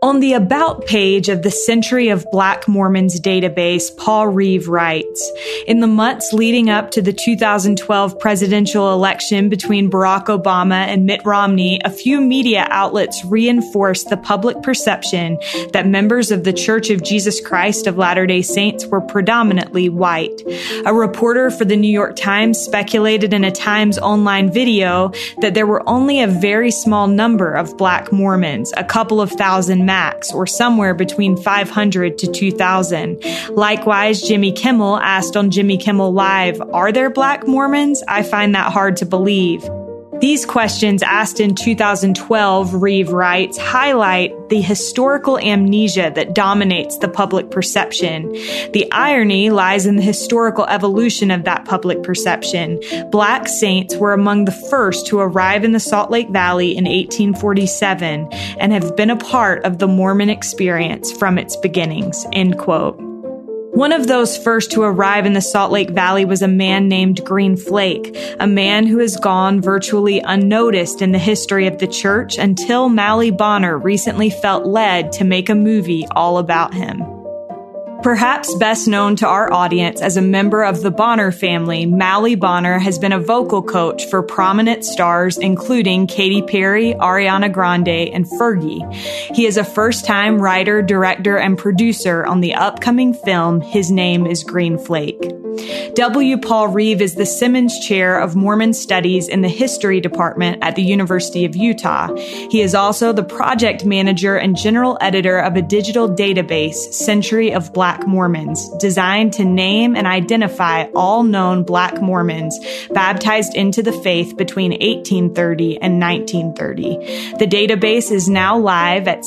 On the About page of the Century of Black Mormons database, Paul Reeve writes, in the months leading up to the 2012 presidential election between Barack Obama and Mitt Romney, a few media outlets reinforced the public perception that members of the Church of Jesus Christ of Latter-day Saints were predominantly white. A reporter for the New York Times speculated in a Times online video that there were only a very small number of Black Mormons, a couple of thousand max, or somewhere between 500 to 2,000. Likewise, Jimmy Kimmel asked on Jimmy Kimmel Live, "Are there Black Mormons? I find that hard to believe." These questions asked in 2012, Reeve writes, highlight the historical amnesia that dominates the public perception. The irony lies in the historical evolution of that public perception. Black saints were among the first to arrive in the Salt Lake Valley in 1847 and have been a part of the Mormon experience from its beginnings, end quote. One of those first to arrive in the Salt Lake Valley was a man named Green Flake, a man who has gone virtually unnoticed in the history of the church until Mally Bonner recently felt led to make a movie all about him. Perhaps best known to our audience as a member of the Bonner family, Mally Bonner has been a vocal coach for prominent stars including Katy Perry, Ariana Grande, and Fergie. He is a first-time writer, director, and producer on the upcoming film His Name is Green Flake. W. Paul Reeve is the Simmons Chair of Mormon Studies in the History Department at the University of Utah. He is also the project manager and general editor of a digital database, Century of Black Mormons, designed to name and identify all known Black Mormons baptized into the faith between 1830 and 1930. The database is now live at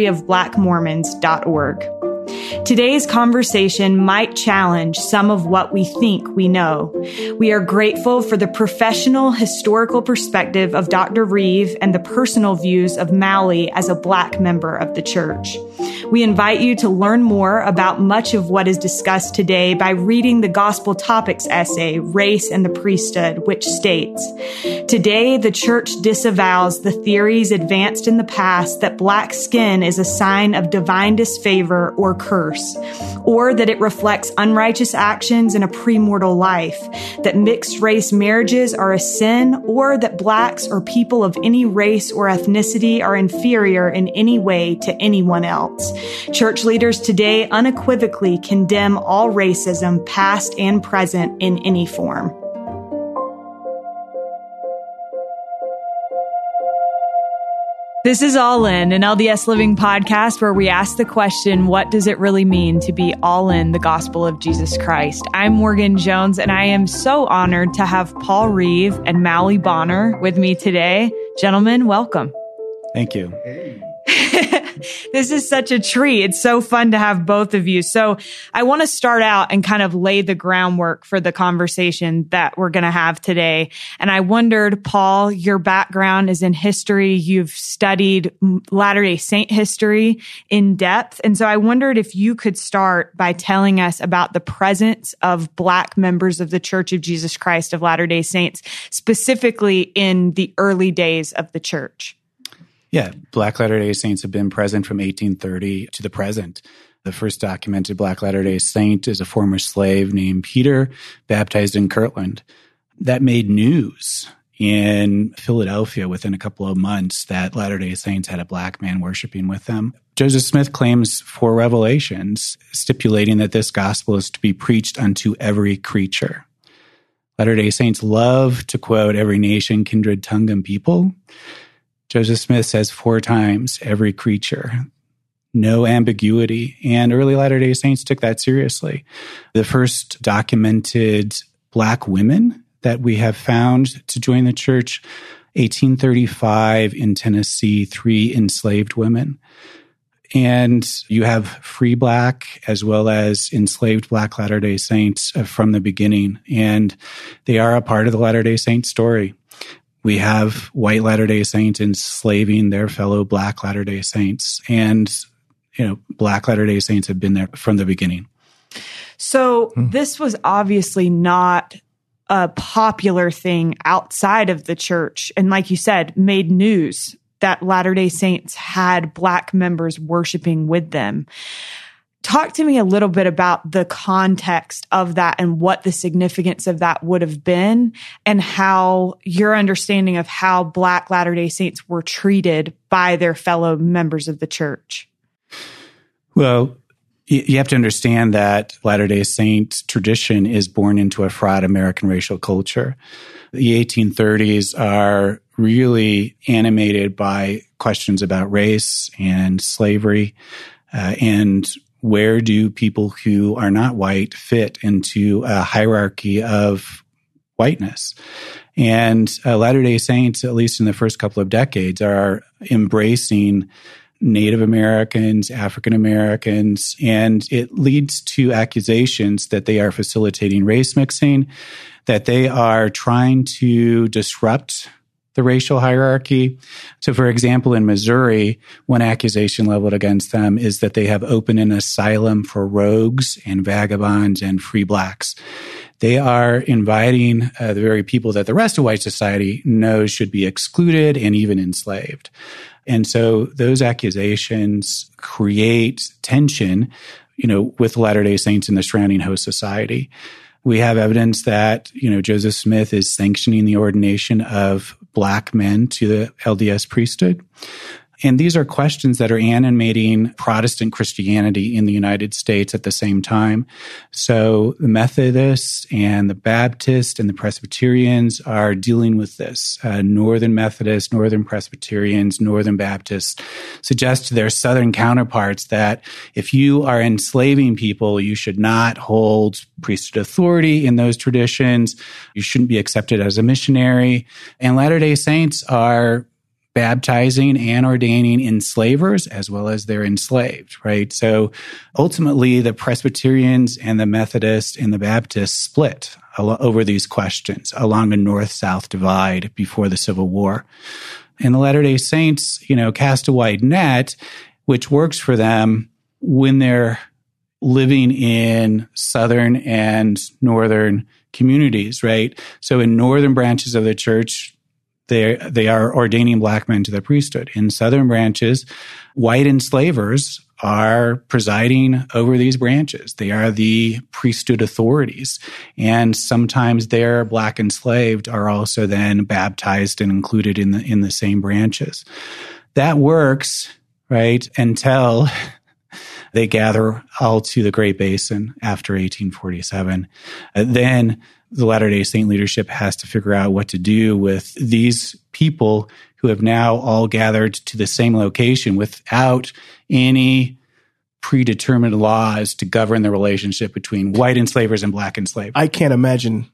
centuryofblackmormons.org. Today's conversation might challenge some of what we think we know. We are grateful for the professional historical perspective of Dr. Reeve and the personal views of Mally as a Black member of the church. We invite you to learn more about much of what is discussed today by reading the Gospel Topics essay, Race and the Priesthood, which states, "Today, the church disavows the theories advanced in the past that Black skin is a sign of divine disfavor or curse, or that it reflects unrighteous actions in a premortal life, that mixed race marriages are a sin, or that Blacks or people of any race or ethnicity are inferior in any way to anyone else. Church leaders today unequivocally condemn all racism, past and present, in any form." This is All In, an LDS Living podcast where we ask the question, what does it really mean to be all in the gospel of Jesus Christ? I'm Morgan Jones, and I am so honored to have Paul Reeve and Mally Bonner with me today. Gentlemen, welcome. Thank you. This is such a treat. It's so fun to have both of you. So I want to start out and kind of lay the groundwork for the conversation that we're going to have today. And I wondered, Paul, your background is in history. You've studied Latter-day Saint history in depth. And so I wondered if you could start by telling us about the presence of Black members of the Church of Jesus Christ of Latter-day Saints, specifically in the early days of the church. Yeah, Black Latter-day Saints have been present from 1830 to the present. The first documented Black Latter-day Saint is a former slave named Peter, baptized in Kirtland. That made news in Philadelphia within a couple of months that Latter-day Saints had a Black man worshiping with them. Joseph Smith claims 4 revelations stipulating that this gospel is to be preached unto every creature. Latter-day Saints love to quote every nation, kindred, tongue, and people. Joseph Smith says 4 times, every creature, no ambiguity. And early Latter-day Saints took that seriously. The first documented Black women that we have found to join the church, 1835 in Tennessee, 3 enslaved women. And you have free Black as well as enslaved Black Latter-day Saints from the beginning. And they are a part of the Latter-day Saint story. We have white Latter-day Saints enslaving their fellow Black Latter-day Saints. And, Black Latter-day Saints have been there from the beginning. So this was obviously not a popular thing outside of the church. And like you said, made news that Latter-day Saints had Black members worshiping with them. Talk to me a little bit about the context of that and what the significance of that would have been, and how your understanding of how Black Latter-day Saints were treated by their fellow members of the church. Well, you have to understand that Latter-day Saint tradition is born into a fraught American racial culture. The 1830s are really animated by questions about race and slavery, and where do people who are not white fit into a hierarchy of whiteness? And Latter-day Saints, at least in the first couple of decades, are embracing Native Americans, African Americans, and it leads to accusations that they are facilitating race mixing, that they are trying to disrupt the racial hierarchy. So, for example, in Missouri, one accusation leveled against them is that they have opened an asylum for rogues and vagabonds and free Blacks. They are inviting the very people that the rest of white society knows should be excluded and even enslaved. And so those accusations create tension, with Latter-day Saints and the surrounding host society. We have evidence that, Joseph Smith is sanctioning the ordination of Black men to the LDS priesthood. And these are questions that are animating Protestant Christianity in the United States at the same time. So the Methodists and the Baptists and the Presbyterians are dealing with this. Northern Methodists, Northern Presbyterians, Northern Baptists suggest to their Southern counterparts that if you are enslaving people, you should not hold priesthood authority in those traditions. You shouldn't be accepted as a missionary. And Latter-day Saints are baptizing and ordaining enslavers as well as their enslaved, right? So ultimately, the Presbyterians and the Methodists and the Baptists split over these questions along a north-south divide before the Civil War. And the Latter-day Saints, cast a wide net, which works for them when they're living in southern and northern communities, right? So in northern branches of the church, they are ordaining Black men to the priesthood. In southern branches, white enslavers are presiding over these branches. They are the priesthood authorities. And sometimes their Black enslaved are also then baptized and included in the same branches. That works, right, until they gather all to the Great Basin after 1847. Then the Latter-day Saint leadership has to figure out what to do with these people who have now all gathered to the same location without any predetermined laws to govern the relationship between white enslavers and Black enslaved. I can't imagine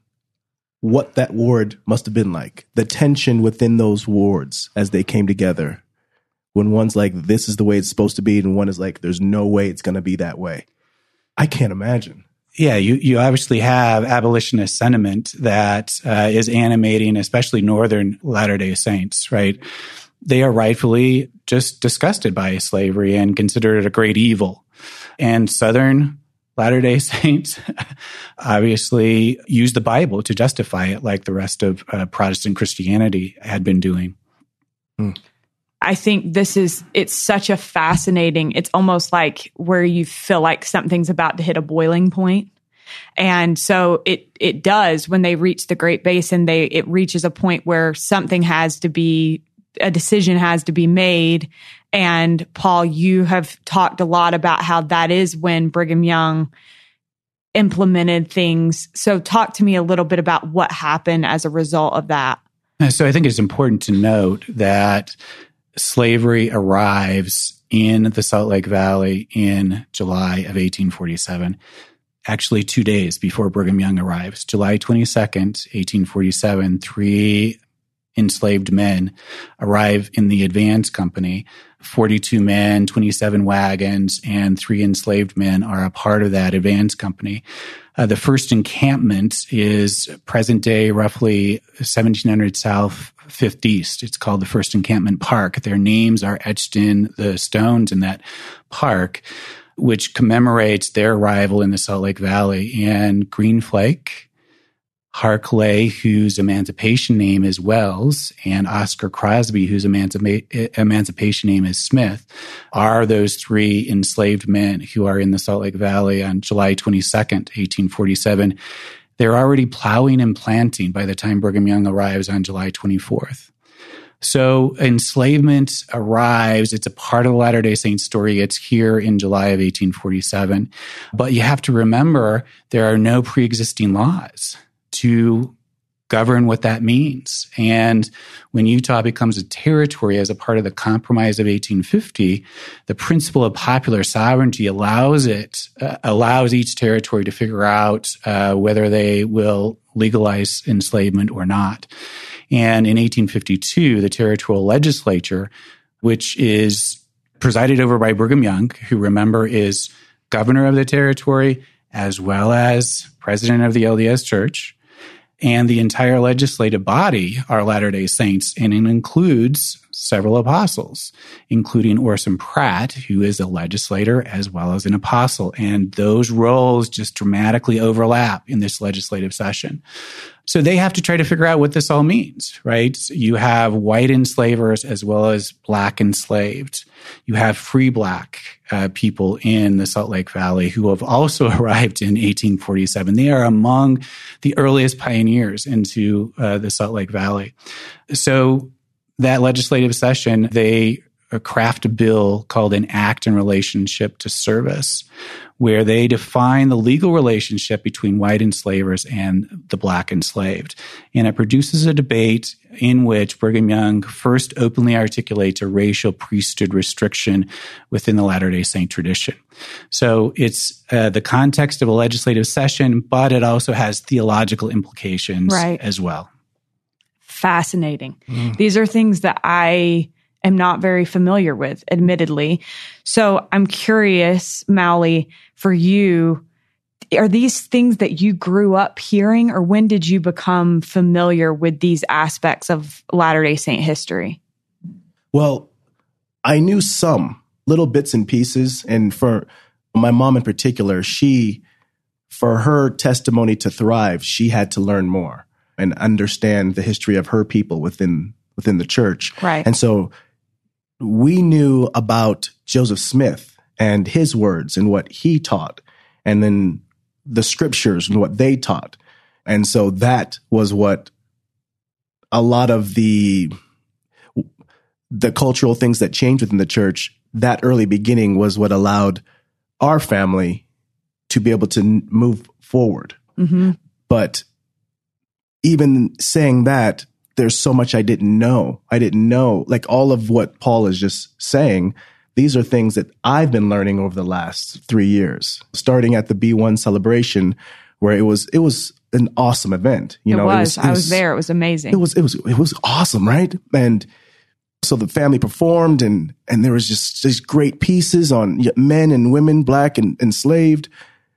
what that ward must have been like. The tension within those wards as they came together. When one's like, this is the way it's supposed to be, and one is like, there's no way it's going to be that way. I can't imagine. Yeah, you obviously have abolitionist sentiment that is animating, especially Northern Latter-day Saints, right? They are rightfully just disgusted by slavery and consider it a great evil. And Southern Latter-day Saints obviously use the Bible to justify it, like the rest of Protestant Christianity had been doing. I think it's such a fascinating, it's almost like where you feel like something's about to hit a boiling point. And so it does when they reach the Great Basin, it reaches a point where a decision has to be made. And Paul, you have talked a lot about how that is when Brigham Young implemented things. So talk to me a little bit about what happened as a result of that. So I think it's important to note that slavery arrives in the Salt Lake Valley in July of 1847, actually 2 days before Brigham Young arrives. July 22nd, 1847, 3 enslaved men arrive in the Advance Company. 42 men, 27 wagons, and 3 enslaved men are a part of that Advance Company. The first encampment is present day, roughly 1700 South, 5th East. It's called the First Encampment Park. Their names are etched in the stones in that park, which commemorates their arrival in the Salt Lake Valley. And Green Flake, Harkley, whose emancipation name is Wells, and Oscar Crosby, whose emancipation name is Smith, are those three enslaved men who are in the Salt Lake Valley on July 22nd, 1847. They're already plowing and planting by the time Brigham Young arrives on July 24th. So enslavement arrives. It's a part of the Latter-day Saints story. It's here in July of 1847. But you have to remember there are no pre-existing laws to govern what that means. And when Utah becomes a territory as a part of the Compromise of 1850, the principle of popular sovereignty allows each territory to figure out whether they will legalize enslavement or not. And in 1852, the territorial legislature, which is presided over by Brigham Young, who, remember, is governor of the territory as well as president of the LDS Church, and the entire legislative body are Latter-day Saints, and it includes several apostles, including Orson Pratt, who is a legislator as well as an apostle. And those roles just dramatically overlap in this legislative session. So they have to try to figure out what this all means, right? You have white enslavers as well as black enslaved. You have free black people in the Salt Lake Valley who have also arrived in 1847. They are among the earliest pioneers into the Salt Lake Valley. So that legislative session, they craft a bill called an Act in Relationship to Service, where they define the legal relationship between white enslavers and the black enslaved. And it produces a debate in which Brigham Young first openly articulates a racial priesthood restriction within the Latter-day Saint tradition. So it's the context of a legislative session, but it also has theological implications as well. Fascinating. These are things that I am not very familiar with, admittedly. So I'm curious, Mowley, for you, are these things that you grew up hearing, or when did you become familiar with these aspects of Latter-day Saint history? Well, I knew some little bits and pieces. And for my mom in particular, for her testimony to thrive, she had to learn more and understand the history of her people within the church. Right. And so we knew about Joseph Smith and his words and what he taught, and then the scriptures and what they taught. And so that was what a lot of the cultural things that changed within the church, that early beginning was what allowed our family to be able to move forward. Mm-hmm. But even saying that, there's so much I didn't know. Like all of what Paul is just saying, these are things that I've been learning over the last 3 years, starting at the B1 celebration, where it was an awesome event. I was there. It was amazing. It was awesome, right? And so the family performed, and there was just these great pieces on men and women, black and enslaved.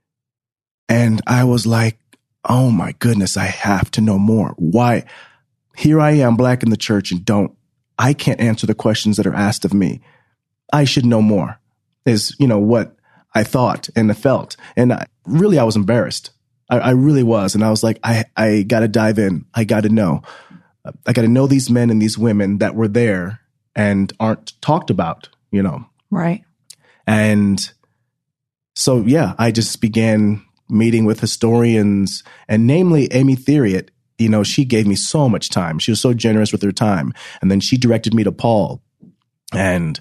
And I was like, oh my goodness, I have to know more. Why? Here I am, black in the church, and I can't answer the questions that are asked of me. I should know more, is, what I thought and I felt. And I was embarrassed. I really was. And I was like, I got to dive in. I got to know. I got to know these men and these women that were there and aren't talked about, Right. And so, I just began meeting with historians, and namely Amy Theriot. She gave me so much time. She was so generous with her time. And then she directed me to Paul. And,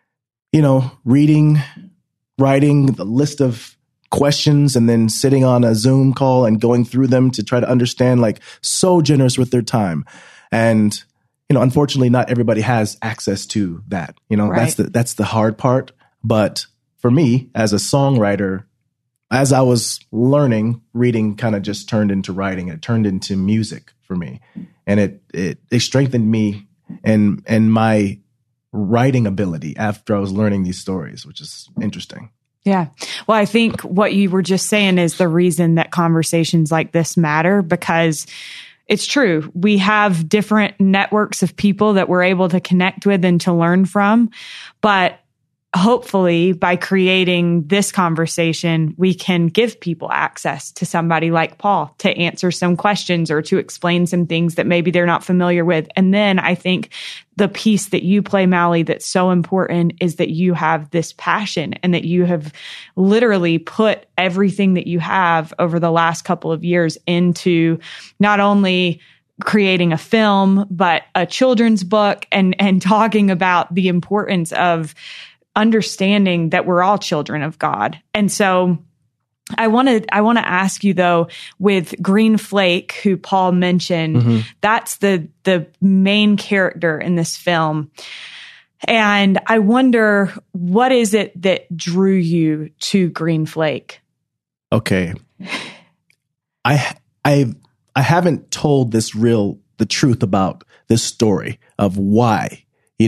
reading, writing the list of questions, and then sitting on a Zoom call and going through them to try to understand, so generous with their time. And, unfortunately, not everybody has access to that. Right. That's the hard part. But for me, as a songwriter, as I was learning, reading kind of just turned into writing. It turned into music for me. And it strengthened me and my writing ability after I was learning these stories, which is interesting. Yeah. Well, I think what you were just saying is the reason that conversations like this matter, because it's true. We have different networks of people that we're able to connect with and to learn from. But hopefully by creating this conversation, we can give people access to somebody like Paul to answer some questions or to explain some things that maybe they're not familiar with. And then I think the piece that you play, Mally, that's so important is that you have this passion and that you have literally put everything that you have over the last couple of years into not only creating a film, but a children's book and talking about the importance of understanding that we're all children of God. And so I want to ask you though, with Green Flake, who Paul mentioned, that's the main character in this film. And I wonder, what is it that drew you to Green Flake? Okay. I haven't told the truth about this story of why.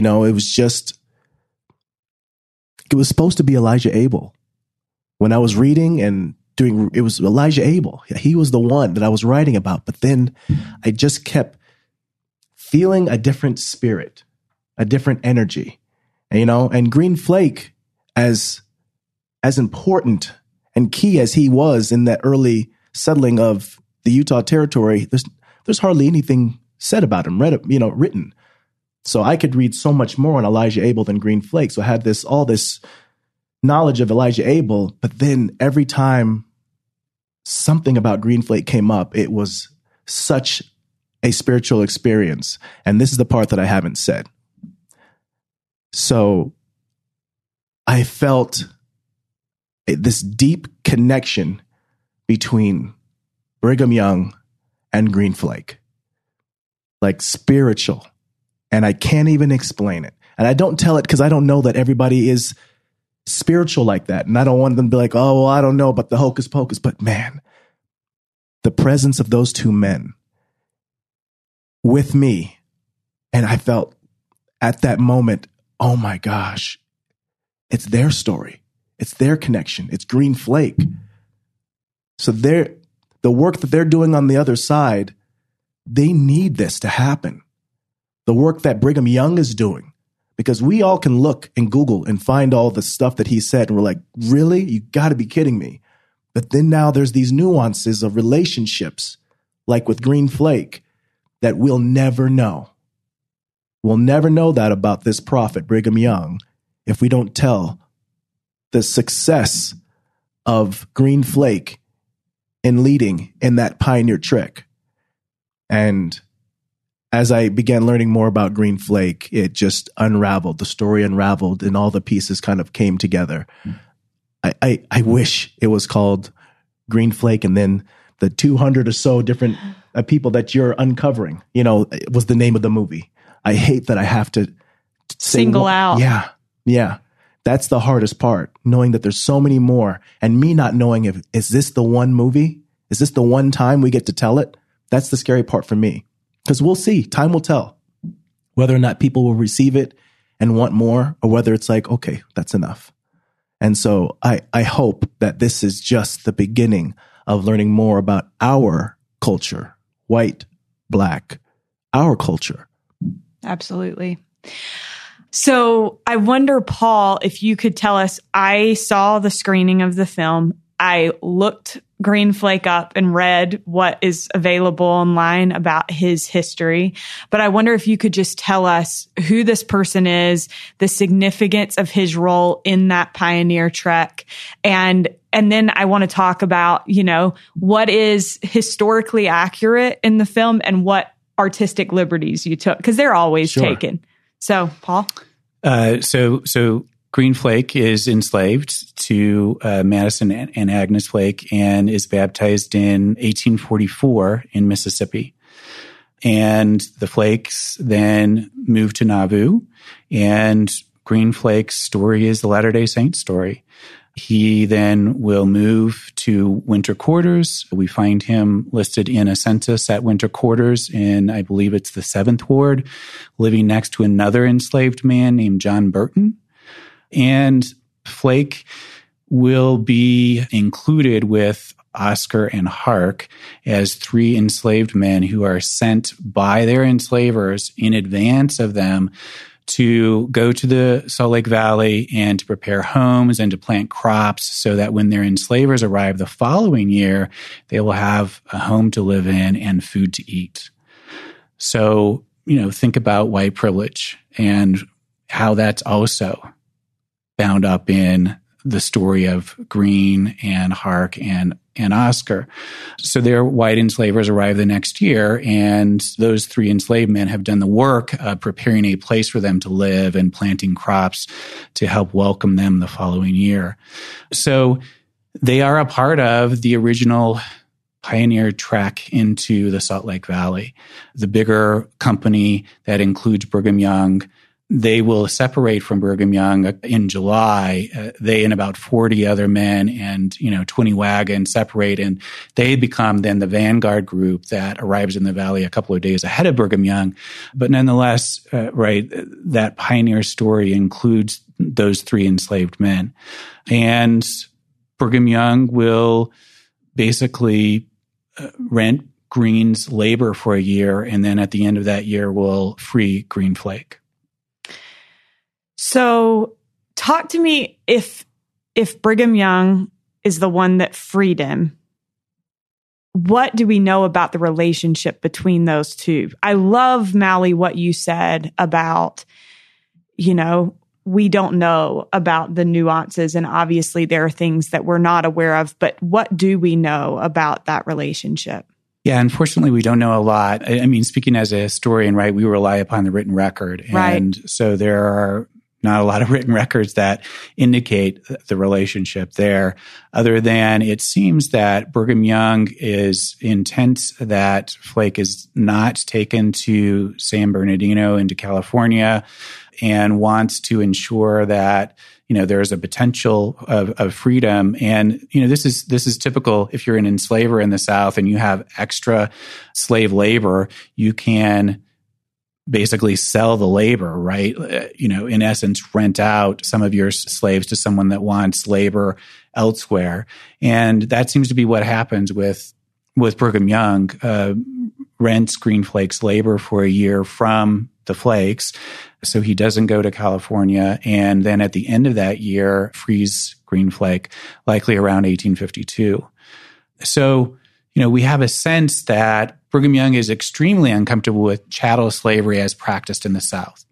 It was supposed to be Elijah Abel. When I was reading and it was Elijah Abel. He was the one that I was writing about. But then I just kept feeling a different spirit, a different energy, and Green Flake, as important and key as he was in that early settling of the Utah Territory, there's hardly anything said about him, written. So I could read so much more on Elijah Abel than Green Flake. So I had all this knowledge of Elijah Abel, but then every time something about Green Flake came up, it was such a spiritual experience. And this is the part that I haven't said. So I felt this deep connection between Brigham Young and Green Flake, like spiritual. And I can't even explain it. And I don't tell it because I don't know that everybody is spiritual like that. And I don't want them to be like, oh, well, I don't know about the hocus pocus. But man, the presence of those two men with me. And I felt at that moment, oh my gosh, it's their story. It's their connection. It's Green Flake. So the work that they're doing on the other side, they need this to happen. The work that Brigham Young is doing, because we all can look and Google and find all the stuff that he said. And we're like, really? You got to be kidding me. But then now there's these nuances of relationships, like with Green Flake, that we'll never know. We'll never know that about this prophet, Brigham Young, if we don't tell the success of Green Flake in leading in that pioneer trek. And as I began learning more about Green Flake, it just unraveled. The story unraveled and all the pieces kind of came together. I wish it was called Green Flake and then the 200 or so different people that you're uncovering, it was the name of the movie. I hate that I have to single out. Yeah. That's the hardest part, knowing that there's so many more and me not knowing is this the one movie? Is this the one time we get to tell it? That's the scary part for me. Because we'll see. Time will tell whether or not people will receive it and want more, or whether it's like, okay, that's enough. And so I hope that this is just the beginning of learning more about our culture, white, black, our culture. Absolutely. So I wonder, Paul, if you could tell us, I saw the screening of the film. I looked Green Flake up and read what is available online about his history. But I wonder if you could just tell us who this person is, the significance of his role in that pioneer trek. And then I want to talk about, what is historically accurate in the film and what artistic liberties you took, because they're always taken. So, Paul? So Green Flake is enslaved to Madison and Agnes Flake and is baptized in 1844 in Mississippi. And the Flakes then move to Nauvoo, and Green Flake's story is the Latter-day Saint story. He then will move to winter quarters. We find him listed in a census at winter quarters in, I believe it's the 7th Ward, living next to another enslaved man named John Burton. And Flake will be included with Oscar and Hark as 3 enslaved men who are sent by their enslavers in advance of them to go to the Salt Lake Valley and to prepare homes and to plant crops so that when their enslavers arrive the following year, they will have a home to live in and food to eat. So, think about white privilege and how that's also bound up in the story of Greene and Hark and Oscar. So their white enslavers arrive the next year, and those 3 enslaved men have done the work of preparing a place for them to live and planting crops to help welcome them the following year. So they are a part of the original pioneer trek into the Salt Lake Valley. The bigger company that includes Brigham Young, they will separate from Brigham Young in July. They and about 40 other men and 20 wagons separate, and they become then the vanguard group that arrives in the valley a couple of days ahead of Brigham Young. But nonetheless, that pioneer story includes those 3 enslaved men, and Brigham Young will basically rent Greene's labor for a year, and then at the end of that year will free Green Flake. So talk to me if Brigham Young is the one that freed him, what do we know about the relationship between those two? I love, Mally, what you said about, we don't know about the nuances, and obviously there are things that we're not aware of, but what do we know about that relationship? Yeah, unfortunately, we don't know a lot. I mean, speaking as a historian, right, we rely upon the written record. And so there are not a lot of written records that indicate the relationship there, other than it seems that Brigham Young is intent that Flake is not taken to San Bernardino into California and wants to ensure that there's a potential of freedom. And, this is typical. If you're an enslaver in the South and you have extra slave labor, you can basically sell the labor, right? In essence, rent out some of your slaves to someone that wants labor elsewhere. And that seems to be what happens with Brigham Young, rents Green Flake's labor for a year from the Flakes. So he doesn't go to California. And then at the end of that year, frees Green Flake, likely around 1852. So, we have a sense that Brigham Young is extremely uncomfortable with chattel slavery as practiced in the South.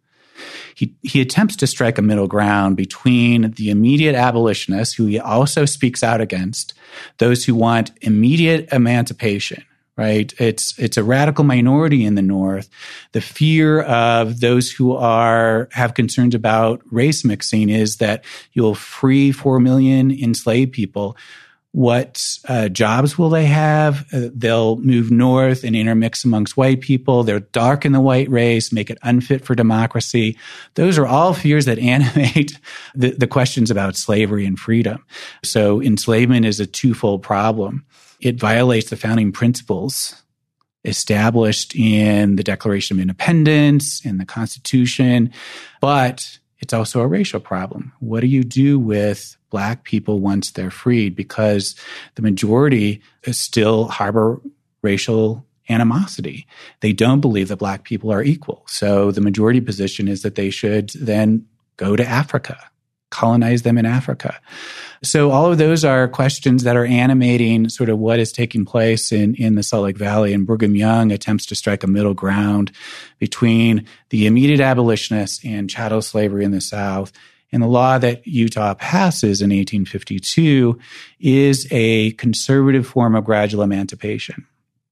He attempts to strike a middle ground between the immediate abolitionists, who he also speaks out against, those who want immediate emancipation, right? It's a radical minority in the North. The fear of those who have concerns about race mixing is that you'll free 4 million enslaved people. What jobs will they have? They'll move north and intermix amongst white people. They'll darken the white race, make it unfit for democracy. Those are all fears that animate the questions about slavery and freedom. So enslavement is a twofold problem. It violates the founding principles established in the Declaration of Independence, in the Constitution, but it's also a racial problem. What do you do with Black people once they're freed? Because the majority still harbor racial animosity. They don't believe that Black people are equal. So the majority position is that they should then go to Africa, colonize them in Africa. So all of those are questions that are animating sort of what is taking place in the Salt Lake Valley. And Brigham Young attempts to strike a middle ground between the immediate abolitionists and chattel slavery in the South. And the law that Utah passes in 1852 is a conservative form of gradual emancipation.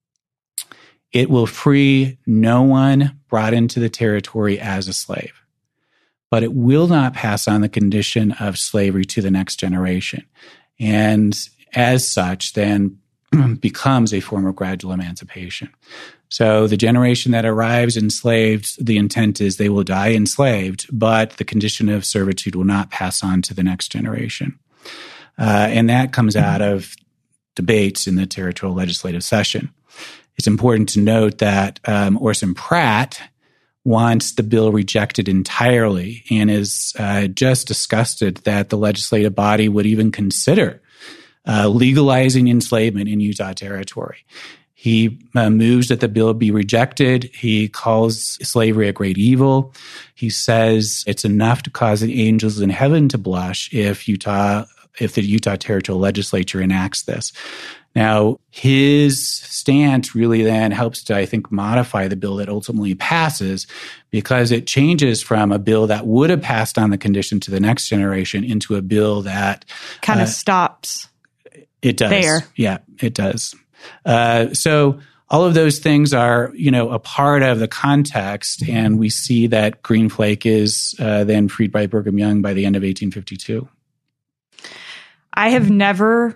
It will free no one brought into the territory as a slave, but it will not pass on the condition of slavery to the next generation. And as such, then becomes a form of gradual emancipation. So the generation that arrives enslaved, the intent is they will die enslaved, but the condition of servitude will not pass on to the next generation. And that comes out of debates in the territorial legislative session. It's important to note that Orson Pratt wants the bill rejected entirely and is just disgusted that the legislative body would even consider legalizing enslavement in Utah territory. He moves that the bill be rejected. He calls slavery a great evil. He says it's enough to cause the angels in heaven to blush if the Utah Territorial Legislature enacts this. Now, his stance really then helps to, I think, modify the bill that ultimately passes, because it changes from a bill that would have passed on the condition to the next generation into a bill that kind of stops. It does. There. Yeah, it does. So all of those things are, a part of the context, and we see that Green Flake is then freed by Brigham Young by the end of 1852. I have never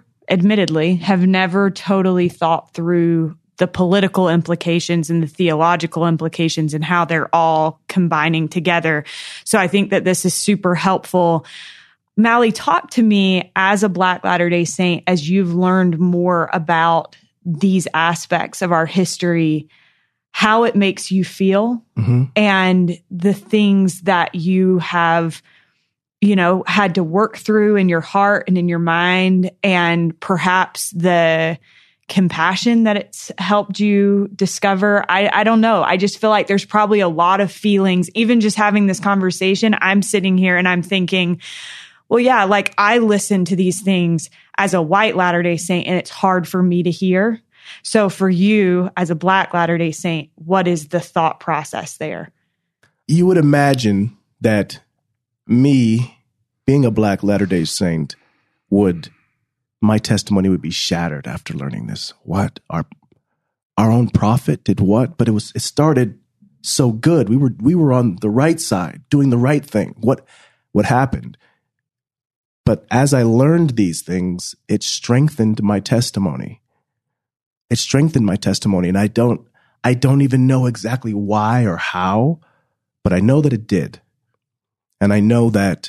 totally thought through the political implications and the theological implications and how they're all combining together. So I think that this is super helpful. Mally, talk to me as a Black Latter-day Saint, as you've learned more about these aspects of our history, how it makes you feel, and the things that you have had to work through in your heart and in your mind, and perhaps the compassion that it's helped you discover. I don't know. I just feel like there's probably a lot of feelings. Even just having this conversation, I'm sitting here and I'm thinking, well, yeah, like I listen to these things as a white Latter-day Saint, and it's hard for me to hear. So for you as a Black Latter-day Saint, what is the thought process there? You would imagine that me being a Black Latter-day Saint my testimony would be shattered after learning this. What? Our own prophet did what? But it started so good. We were on the right side, doing the right thing. What happened? But as I learned these things, it strengthened my testimony. And I don't even know exactly why or how, but I know that it did. And I know that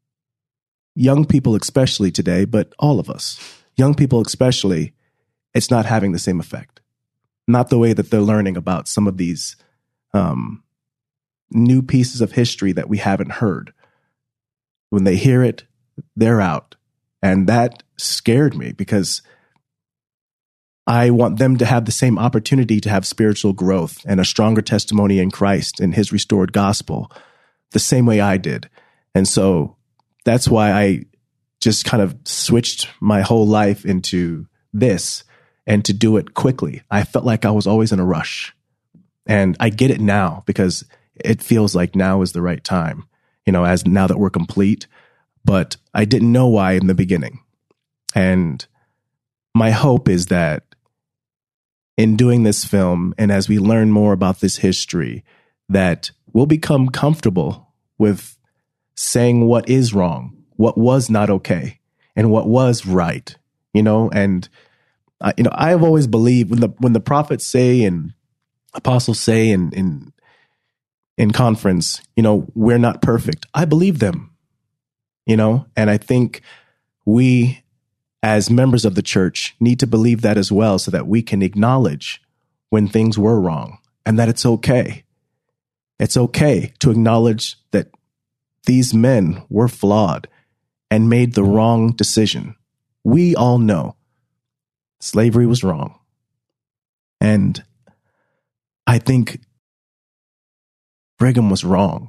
young people especially today, but all of us, young people especially, it's not having the same effect. Not the way that they're learning about some of these new pieces of history that we haven't heard. When they hear it, they're out. And that scared me, because I want them to have the same opportunity to have spiritual growth and a stronger testimony in Christ and his restored gospel, the same way I did. And so that's why I just kind of switched my whole life into this, and to do it quickly. I felt like I was always in a rush. And I get it now, because it feels like now is the right time, as now that we're complete. But I didn't know why in the beginning. And my hope is that in doing this film, and as we learn more about this history, that we'll become comfortable with saying what is wrong, what was not okay, and what was right, and I have always believed when the prophets say and apostles say in conference, we're not perfect. I believe them, and I think we as members of the church need to believe that as well, so that we can acknowledge when things were wrong, and that it's okay. It's okay to acknowledge that these men were flawed and made the wrong decision. We all know slavery was wrong. And I think Brigham was wrong.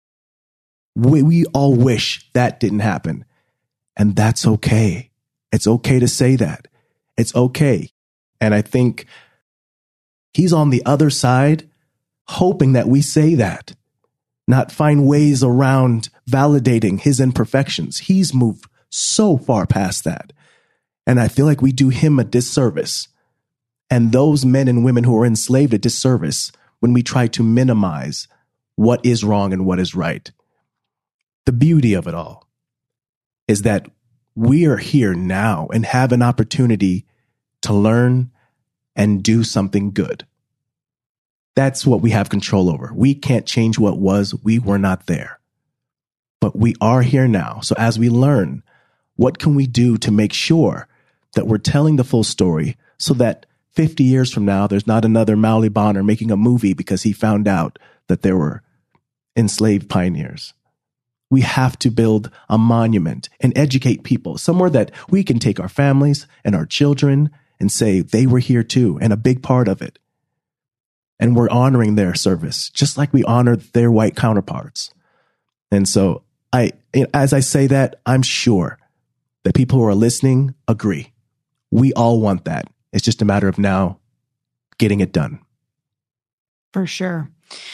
We all wish that didn't happen. And that's okay. It's okay to say that. It's okay. And I think he's on the other side, hoping that we say that, not find ways around validating his imperfections. He's moved so far past that. And I feel like we do him a disservice, and those men and women who are enslaved a disservice, when we try to minimize what is wrong and what is right. The beauty of it all is that we are here now and have an opportunity to learn and do something good. That's what we have control over. We can't change what was. We were not there. But we are here now. So as we learn, what can we do to make sure that we're telling the full story, so that 50 years from now, there's not another Mally Bonner making a movie because he found out that there were enslaved pioneers. We have to build a monument and educate people somewhere that we can take our families and our children and say they were here too and a big part of it. And we're honoring their service, just like we honor their white counterparts. And so as I say that, I'm sure that people who are listening agree. We all want that. It's just a matter of now getting it done. For sure.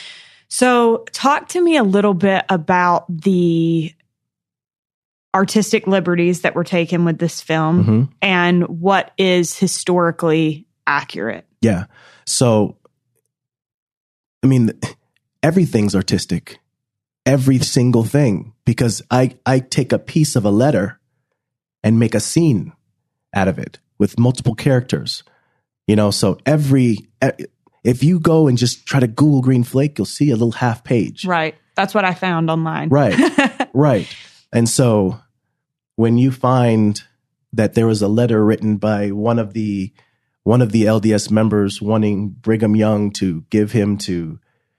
So talk to me a little bit about the artistic liberties that were taken with this film and what is historically accurate. Yeah. So, I mean, everything's artistic. Every single thing. Because I take a piece of a letter and make a scene out of it with multiple characters. You know, so if you go and just try to Google Green Flake, you'll see a little half page. Right. That's what I found online. Right. Right. And so when you find that there was a letter written by one of the LDS members wanting Brigham Young to give him to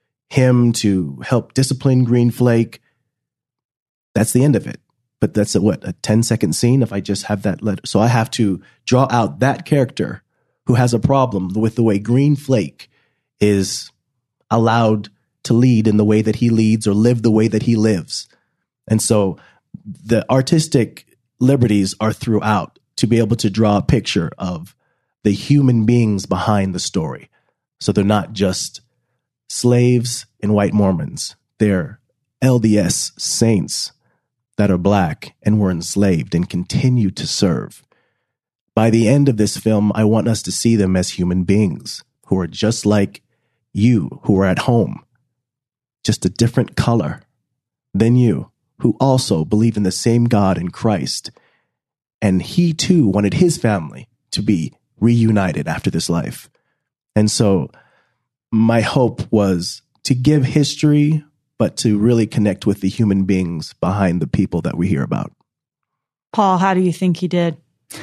help discipline Green Flake, that's the end of it. But that's a 10-second scene if I just have that letter. So I have to draw out that character who has a problem with the way Green Flake is allowed to lead in the way that he leads or live the way that he lives. And so the artistic liberties are throughout to be able to draw a picture of the human beings behind the story. So they're not just slaves and white Mormons. They're LDS saints that are Black and were enslaved and continue to serve. By the end of this film, I want us to see them as human beings who are just like you, who are at home, just a different color than you, who also believe in the same God in Christ. And he too wanted his family to be reunited after this life. And so my hope was to give history, but to really connect with the human beings behind the people that we hear about. Paul, how do you think he did?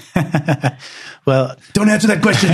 Well, don't answer that question.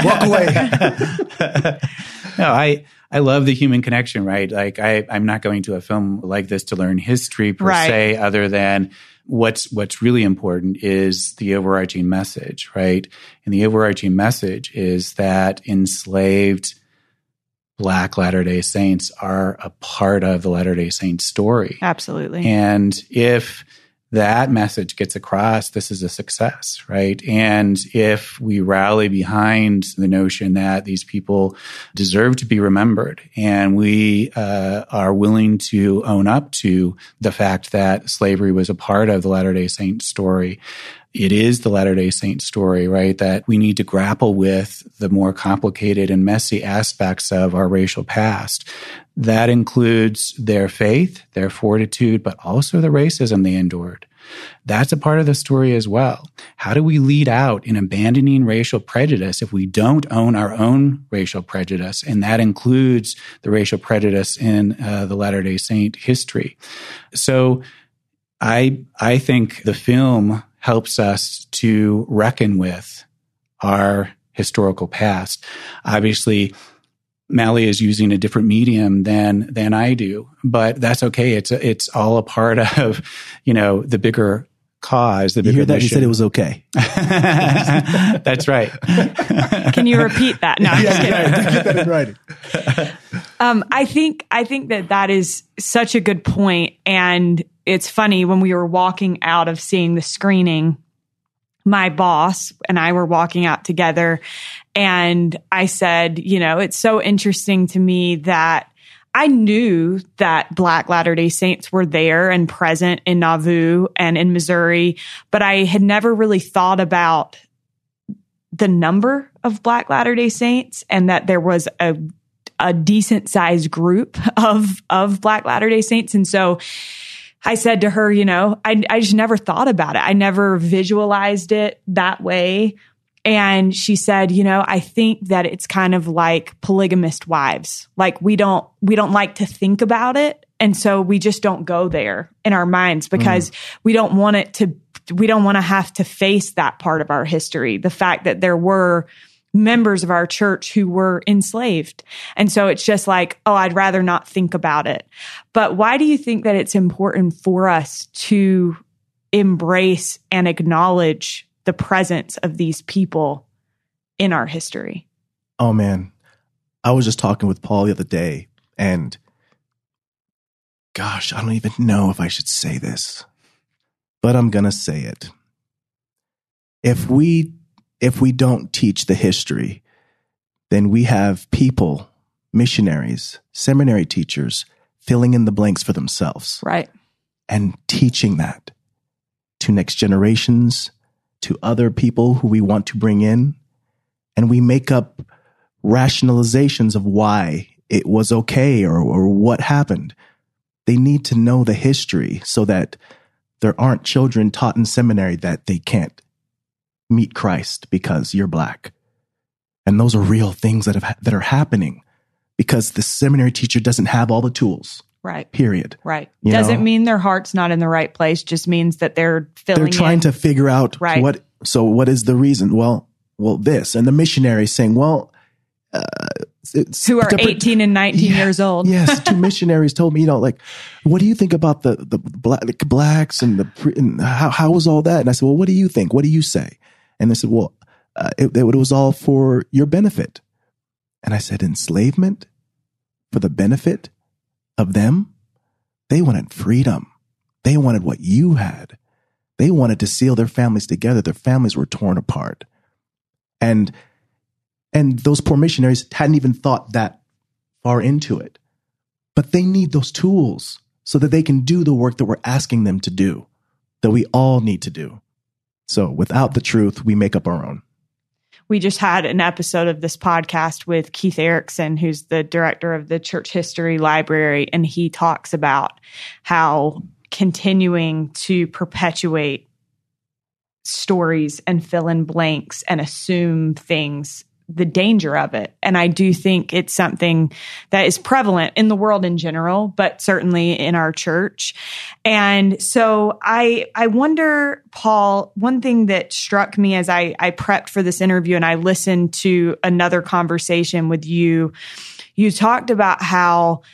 Walk away. No, I love the human connection, right? Like I'm not going to a film like this to learn history per se, other than what's really important is the overarching message, right? And the overarching message is that enslaved Black Latter-day Saints are a part of the Latter-day Saints story. Absolutely. And if that message gets across, this is a success, right? And if we rally behind the notion that these people deserve to be remembered, and we are willing to own up to the fact that slavery was a part of the Latter-day Saint story, it is the Latter-day Saint story, right? That we need to grapple with the more complicated and messy aspects of our racial past. That includes their faith, their fortitude, but also the racism they endured. That's a part of the story as well. How do we lead out in abandoning racial prejudice if we don't own our own racial prejudice? And that includes the racial prejudice in the Latter-day Saint history. So I think the film helps us to reckon with our historical past. Obviously, Mally is using a different medium than I do, but that's okay. It's all a part of, the bigger cause, the bigger hear that? mission. You said it was okay. That's right. Can you repeat that? No, I'm just kidding. Get that in writing. I think that is such a good point. And it's funny, when we were walking out of seeing the screening, my boss and I were walking out together, and I said, it's so interesting to me that I knew that Black Latter-day Saints were there and present in Nauvoo and in Missouri, but I had never really thought about the number of Black Latter-day Saints, and that there was a decent sized group of Black Latter-day Saints. And so I said to her, I just never thought about it. I never visualized it that way. And she said, I think that it's kind of like polygamist wives. Like we don't like to think about it. And so we just don't go there in our minds because we don't want to have to face that part of our history. The fact that there were members of our church who were enslaved. And so it's just like, I'd rather not think about it. But why do you think that it's important for us to embrace and acknowledge the presence of these people in our history. Oh, man. I was just talking with Paul the other day, and gosh, I don't even know if I should say this, but I'm going to say it. If we don't teach the history, then we have people, missionaries, seminary teachers, filling in the blanks for themselves. Right. And teaching that to next generations, to other people who we want to bring in. And we make up rationalizations of why it was okay or what happened. They need to know the history so that there aren't children taught in seminary that they can't meet Christ because you're Black. And those are real things that are happening because the seminary teacher doesn't have all the tools. Right. Period. Right. Doesn't mean their heart's not in the right place. Just means that they're trying to figure out what is the reason? Well, this. And the missionary saying, well, who are 18 and 19 years old. Yes. Two missionaries told me, what do you think about the Blacks and how was all that? And I said, well, what do you think? What do you say? And they said, well, it was all for your benefit. And I said, enslavement for the benefit of them? They wanted freedom. They wanted what you had. They wanted to seal their families together. Their families were torn apart. And those poor missionaries hadn't even thought that far into it. But they need those tools so that they can do the work that we're asking them to do, that we all need to do. So without the truth, we make up our own. We just had an episode of this podcast with Keith Erickson, who's the director of the Church History Library, and he talks about how continuing to perpetuate stories and fill in blanks and assume things, the danger of it. And I do think it's something that is prevalent in the world in general, but certainly in our church. And so I wonder, Paul, one thing that struck me as I prepped for this interview and I listened to another conversation with you, you talked about how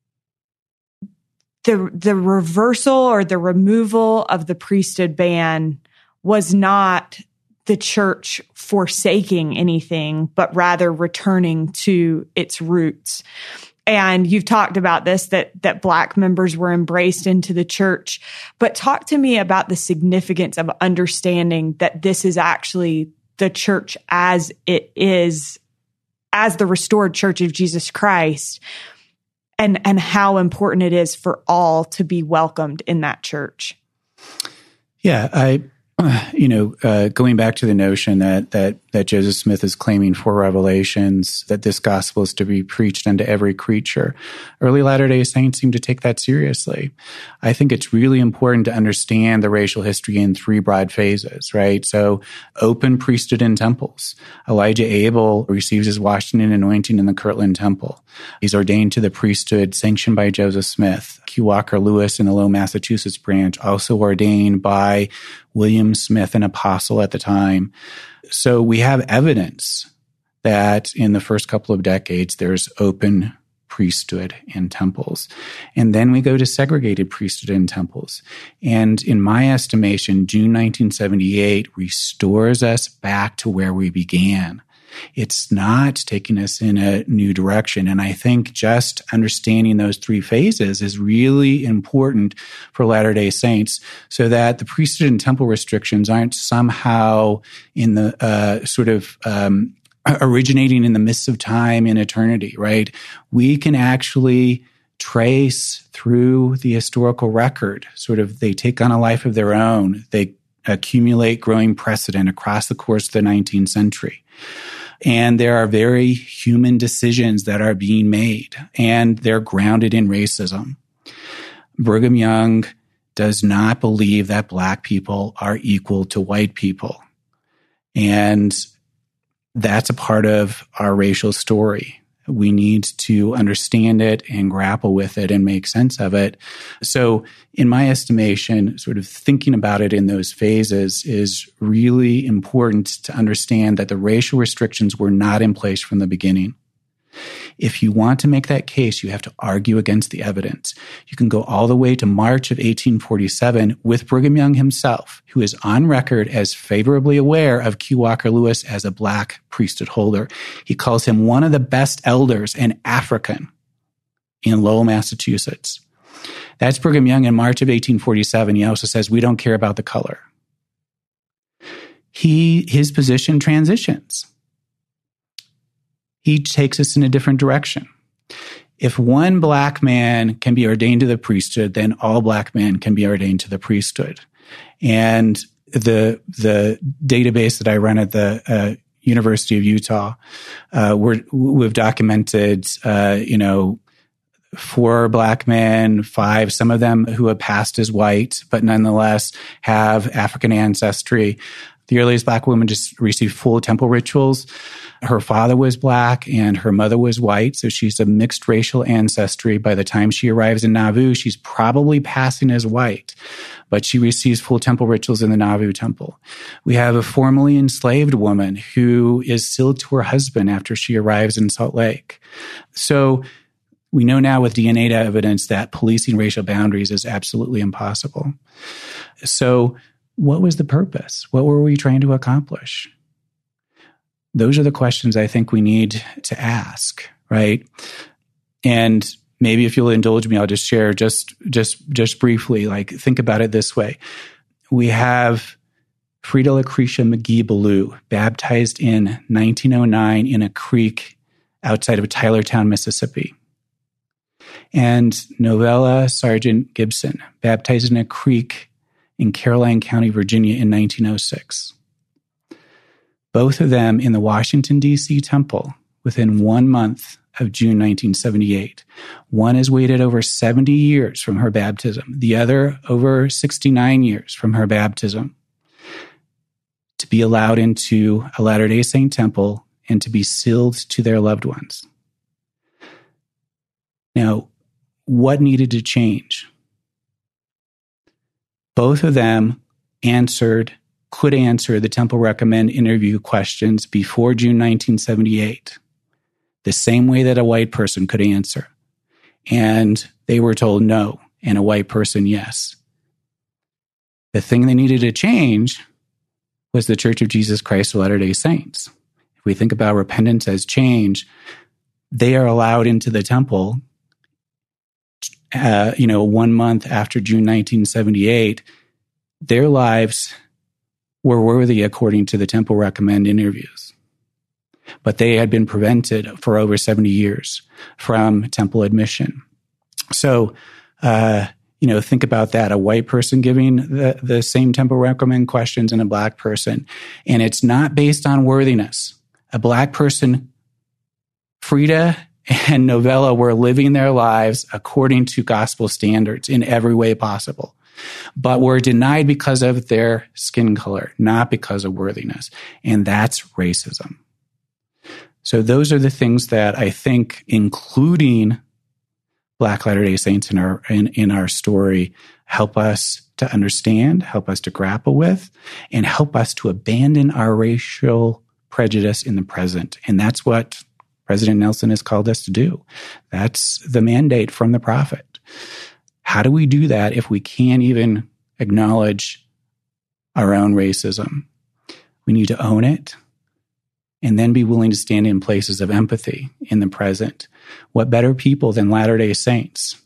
the reversal or the removal of the priesthood ban was not the church forsaking anything, but rather returning to its roots. And you've talked about this, that Black members were embraced into the church. But talk to me about the significance of understanding that this is actually the church as it is, as the restored church of Jesus Christ, and how important it is for all to be welcomed in that church. Yeah, going back to the notion that Joseph Smith is claiming for Revelations, that this gospel is to be preached unto every creature, early Latter-day Saints seem to take that seriously. I think it's really important to understand the racial history in three broad phases, right? So open priesthood in temples. Elijah Abel receives his Washington anointing in the Kirtland Temple. He's ordained to the priesthood sanctioned by Joseph Smith. Q. Walker Lewis in the Lowell, Massachusetts branch, also ordained by William Smith, an apostle at the time. So we have evidence that in the first couple of decades, there's open priesthood in temples. And then we go to segregated priesthood in temples. And in my estimation, June 1978 restores us back to where we began. It's not taking us in a new direction. And I think just understanding those three phases is really important for Latter-day Saints so that the priesthood and temple restrictions aren't somehow in the originating in the midst of time and eternity, right? We can actually trace through the historical record, they take on a life of their own. They accumulate growing precedent across the course of the 19th century. And there are very human decisions that are being made, and they're grounded in racism. Brigham Young does not believe that Black people are equal to white people. And that's a part of our racial story. We need to understand it and grapple with it and make sense of it. So in my estimation, thinking about it in those phases is really important to understand that the racial restrictions were not in place from the beginning. If you want to make that case, you have to argue against the evidence. You can go all the way to March of 1847 with Brigham Young himself, who is on record as favorably aware of Q. Walker Lewis as a Black priesthood holder. He calls him one of the best elders and African in Lowell, Massachusetts. That's Brigham Young in March of 1847. He also says, we don't care about the color. His position transitions. He takes us in a different direction. If one Black man can be ordained to the priesthood, then all Black men can be ordained to the priesthood. And the database that I run at the University of Utah, we've documented, 4 Black men, 5, some of them who have passed as white, but nonetheless have African ancestry. The earliest Black woman just received full temple rituals. Her father was Black and her mother was white, so she's a mixed racial ancestry. By the time she arrives in Nauvoo, she's probably passing as white, but she receives full temple rituals in the Nauvoo temple. We have a formerly enslaved woman who is sealed to her husband after she arrives in Salt Lake. So we know now with DNA evidence that policing racial boundaries is absolutely impossible. So what was the purpose? What were we trying to accomplish? Those are the questions I think we need to ask, right? And maybe if you'll indulge me, I'll just share just briefly, like think about it this way. We have Frida Lucretia McGee Ballou, baptized in 1909 in a creek outside of Tylertown, Mississippi. And Novella Sargent Gibson, baptized in a creek in Caroline County, Virginia in 1906. Both of them in the Washington, D.C. temple within 1 month of June 1978. One has waited over 70 years from her baptism, the other over 69 years from her baptism, to be allowed into a Latter-day Saint temple and to be sealed to their loved ones. Now, what needed to change? Both of them could answer the temple recommend interview questions before June 1978, the same way that a white person could answer. And they were told no, and a white person yes. The thing they needed to change was the Church of Jesus Christ of Latter-day Saints. If we think about repentance as change, they are allowed into the temple 1 month after June 1978. Their lives were worthy according to the temple recommend interviews. But they had been prevented for over 70 years from temple admission. So, think about that. A white person giving the same temple recommend questions and a Black person. And it's not based on worthiness. A Black person, Frida and Novella, were living their lives according to gospel standards in every way possible, but were denied because of their skin color, not because of worthiness. And that's racism. So those are the things that I think, including Black Latter-day Saints in our story, help us to understand, help us to grapple with, and help us to abandon our racial prejudice in the present. And that's what President Nelson has called us to do. That's the mandate from the prophet. How do we do that if we can't even acknowledge our own racism? We need to own it and then be willing to stand in places of empathy in the present. What better people than Latter-day Saints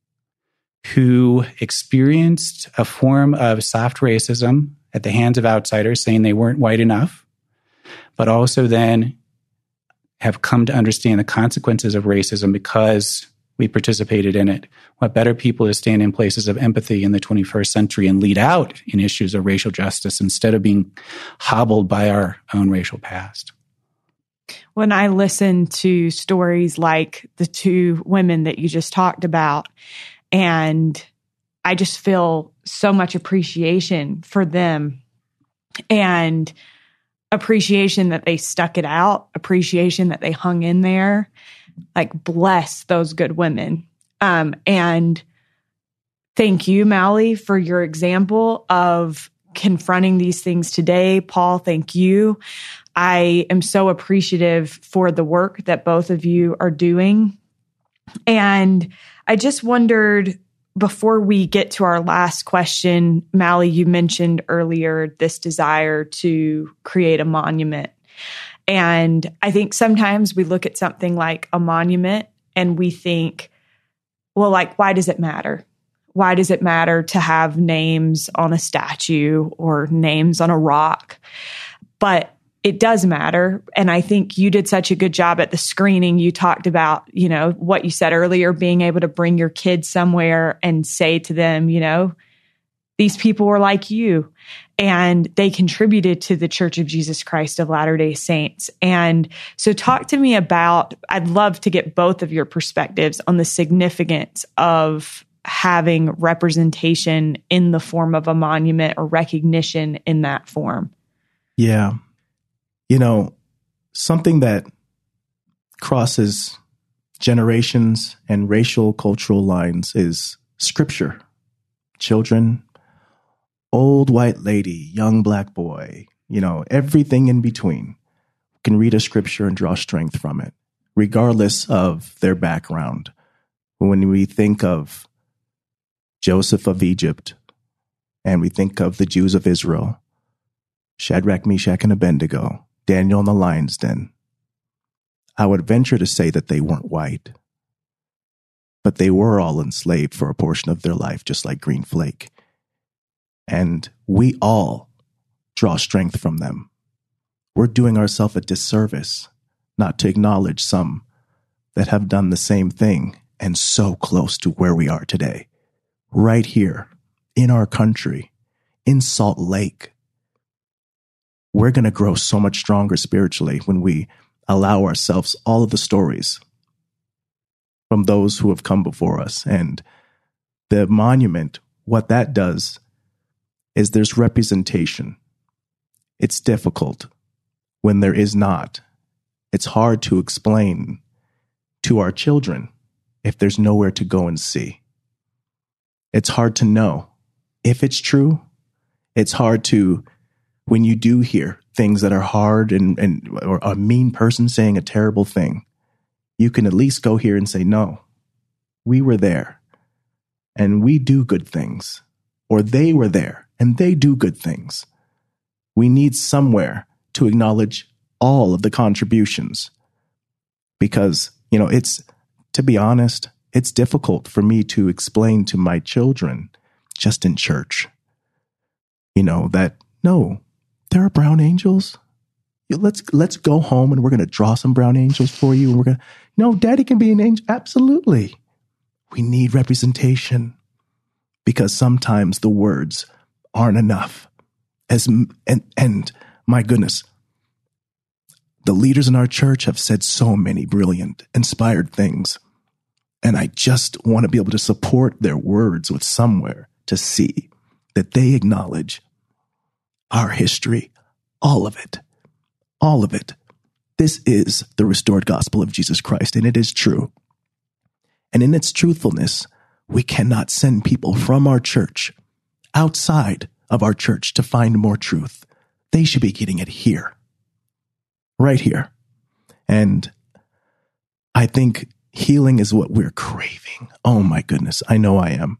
who experienced a form of soft racism at the hands of outsiders saying they weren't white enough, but also then have come to understand the consequences of racism because we participated in it. What better people to stand in places of empathy in the 21st century and lead out in issues of racial justice instead of being hobbled by our own racial past. When I listen to stories like the 2 women that you just talked about, and I just feel so much appreciation for them and appreciation that they stuck it out, appreciation that they hung in there. Like, bless those good women. And thank you, Mally, for your example of confronting these things today. Paul, thank you. I am so appreciative for the work that both of you are doing. And I just wondered, before we get to our last question, Mally, you mentioned earlier this desire to create a monument. And I think sometimes we look at something like a monument and we think, well, like, why does it matter? Why does it matter to have names on a statue or names on a rock? But it does matter. And I think you did such a good job at the screening. You talked about, what you said earlier, being able to bring your kids somewhere and say to them, these people were like you, and they contributed to the Church of Jesus Christ of Latter-day Saints. And so talk to me about, I'd love to get both of your perspectives on the significance of having representation in the form of a monument or recognition in that form. Yeah. Something that crosses generations and racial, cultural lines is scripture. Children, old white lady, young black boy, everything in between can read a scripture and draw strength from it, regardless of their background. When we think of Joseph of Egypt and we think of the Jews of Israel, Shadrach, Meshach, and Abednego, Daniel in the lion's den, I would venture to say that they weren't white, but they were all enslaved for a portion of their life, just like Green Flake. And we all draw strength from them. We're doing ourselves a disservice not to acknowledge some that have done the same thing and so close to where we are today, right here in our country, in Salt Lake. We're going to grow so much stronger spiritually when we allow ourselves all of the stories from those who have come before us. And the monument, what that does is there's representation. It's difficult when there is not. It's hard to explain to our children if there's nowhere to go and see. It's hard to know if it's true. It's hard to, when you do hear things that are hard or a mean person saying a terrible thing, you can at least go here and say, no, we were there and we do good things, or they were there and they do good things. We need somewhere to acknowledge all of the contributions because, to be honest, it's difficult for me to explain to my children just in church, that no, there are brown angels. Let's go home and we're going to draw some brown angels for you. And we're going to, daddy can be an angel. Absolutely. We need representation because sometimes the words aren't enough. And my goodness, the leaders in our church have said so many brilliant, inspired things. And I just want to be able to support their words with somewhere to see that they acknowledge our history, all of it, all of it. This is the restored gospel of Jesus Christ, and it is true. And in its truthfulness, we cannot send people from our church outside of our church to find more truth. They should be getting it here, right here. And I think healing is what we're craving. Oh my goodness, I know I am.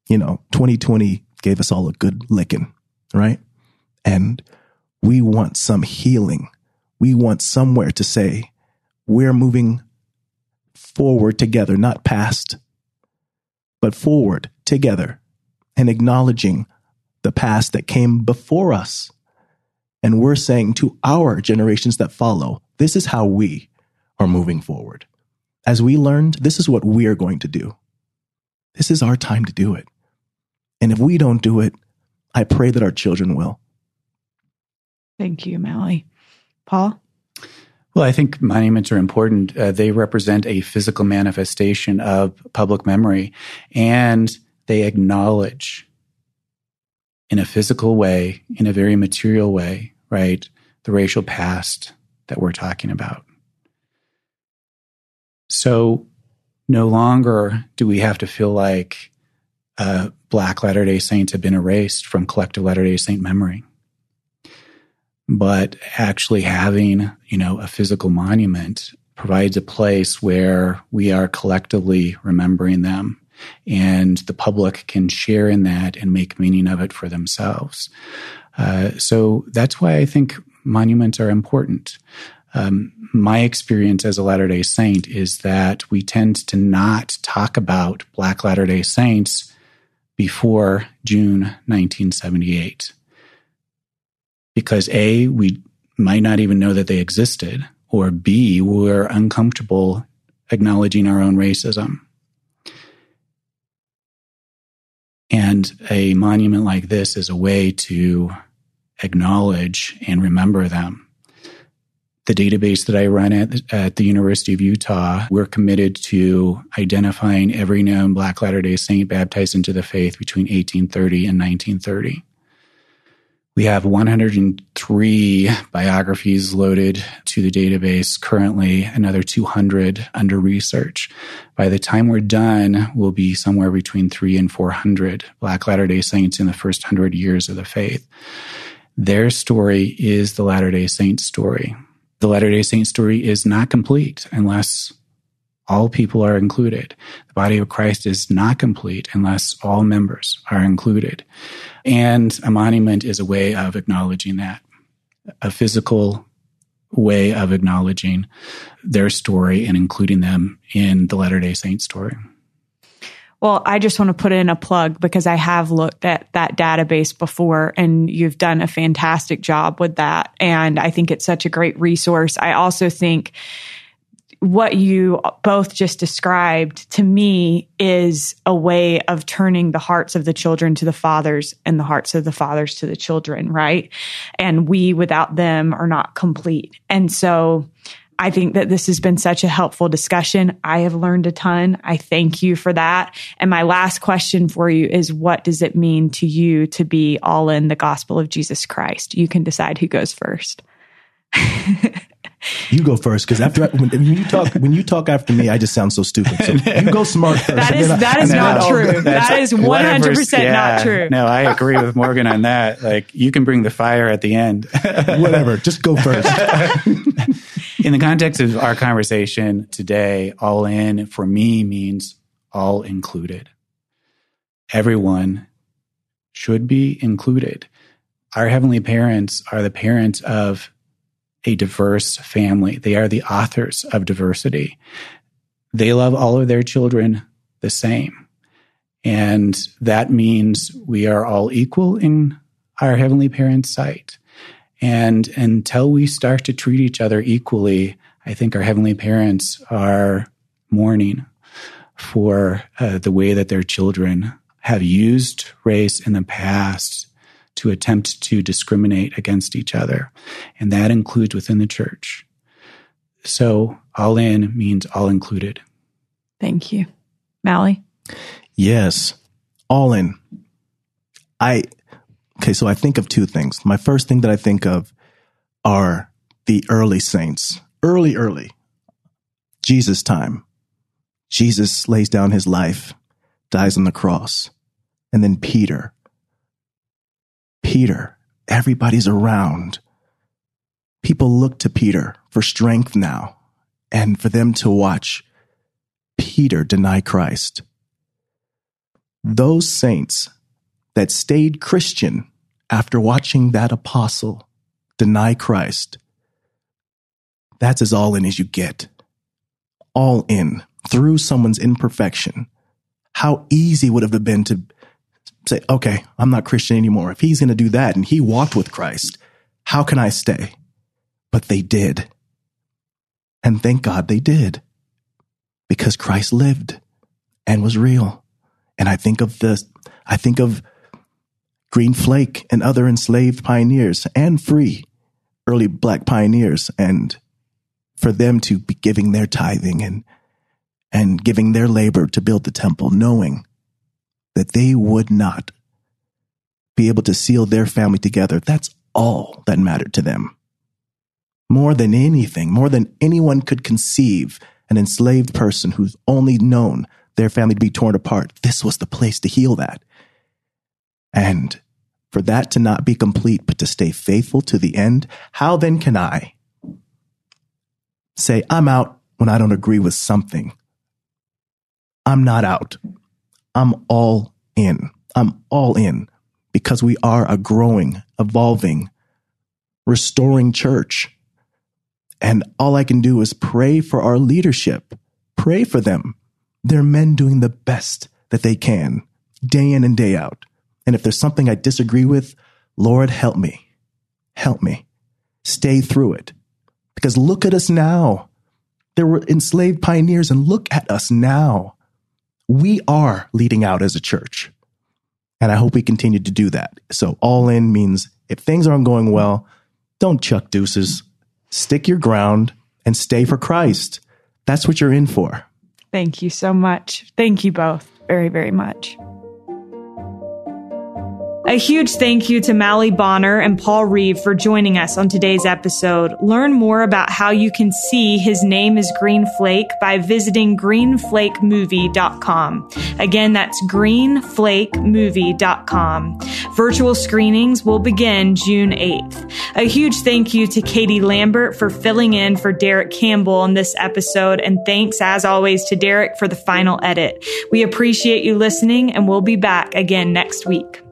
2020 gave us all a good licking, right? And we want some healing. We want somewhere to say, we're moving forward together, not past, but forward together and acknowledging the past that came before us. And we're saying to our generations that follow, this is how we are moving forward. As we learned, this is what we are going to do. This is our time to do it. And if we don't do it, I pray that our children will. Thank you, Mally. Paul? Well, I think monuments are important. They represent a physical manifestation of public memory, and they acknowledge in a physical way, in a very material way, right, the racial past that we're talking about. So no longer do we have to feel like Black Latter-day Saints have been erased from collective Latter-day Saint memory. but actually having, a physical monument provides a place where we are collectively remembering them, and the public can share in that and make meaning of it for themselves. So that's why I think monuments are important. My experience as a Latter-day Saint is that we tend to not talk about Black Latter-day Saints before June 1978. Because A, we might not even know that they existed, or B, we're uncomfortable acknowledging our own racism. And a monument like this is a way to acknowledge and remember them. The database that I run at the University of Utah, we're committed to identifying every known Black Latter-day Saint baptized into the faith between 1830 and 1930. We have 103 biographies loaded to the database currently, another 200 under research. By the time we're done, we'll be somewhere between 300 and 400 Black Latter-day Saints in the first 100 years of the faith. Their story is the Latter-day Saint story. The Latter-day Saint story is not complete unless all people are included. The body of Christ is not complete unless all members are included. And a monument is a way of acknowledging that, a physical way of acknowledging their story and including them in the Latter-day Saint story. Well, I just want to put in a plug because I have looked at that database before, and you've done a fantastic job with that. And I think it's such a great resource. I also think what you both just described to me is a way of turning the hearts of the children to the fathers and the hearts of the fathers to the children, right? And we without them are not complete. And so I think that this has been such a helpful discussion. I have learned a ton. I thank you for that. And my last question for you is, what does it mean to you to be all in the gospel of Jesus Christ? You can decide who goes first. You go first, because when you talk after me, I just sound so stupid. So you go smart first. That is not true. That is 100% not true. No, I agree with Morgan on that. Like, you can bring the fire at the end. Whatever, just go first. In the context of our conversation today, all in for me means all included. Everyone should be included. Our heavenly parents are the parents of a diverse family. They are the authors of diversity. They love all of their children the same. And that means we are all equal in our heavenly parents' sight. And until we start to treat each other equally, I think our heavenly parents are mourning for the way that their children have used race in the past to attempt to discriminate against each other. And that includes within the church. So all in means all included. Thank you. Mally? Yes, all in. So I think of two things. My first thing that I think of are the early saints. Early. Jesus' time. Jesus lays down his life, dies on the cross. And then Peter, everybody's around. People look to Peter for strength now, and for them to watch Peter deny Christ. Those saints that stayed Christian after watching that apostle deny Christ, that's as all in as you get. All in, through someone's imperfection. How easy would it have been to say, okay, I'm not Christian anymore. If he's going to do that and he walked with Christ, how can I stay? But they did. And thank God they did. Because Christ lived and was real. And I think of Green Flake and other enslaved pioneers and free early Black pioneers, and for them to be giving their tithing and giving their labor to build the temple, knowing that they would not be able to seal their family together. That's all that mattered to them. More than anything, more than anyone could conceive, an enslaved person who's only known their family to be torn apart, this was the place to heal that. And for that to not be complete, but to stay faithful to the end, how then can I say I'm out when I don't agree with something? I'm not out. I'm all in. I'm all in because we are a growing, evolving, restoring church. And all I can do is pray for our leadership. Pray for them. They're men doing the best that they can, day in and day out. And if there's something I disagree with, Lord, help me. Help me. Stay through it. Because look at us now. There were enslaved pioneers, and look at us now. We are leading out as a church. And I hope we continue to do that. So all in means if things aren't going well, don't chuck deuces. Stick your ground and stay for Christ. That's what you're in for. Thank you so much. Thank you both very, very much. A huge thank you to Mally Bonner and Paul Reeve for joining us on today's episode. Learn more about how you can see His Name is Green Flake by visiting greenflakemovie.com. Again, that's greenflakemovie.com. Virtual screenings will begin June 8th. A huge thank you to Katie Lambert for filling in for Derek Campbell on this episode, and thanks as always to Derek for the final edit. We appreciate you listening, and we'll be back again next week.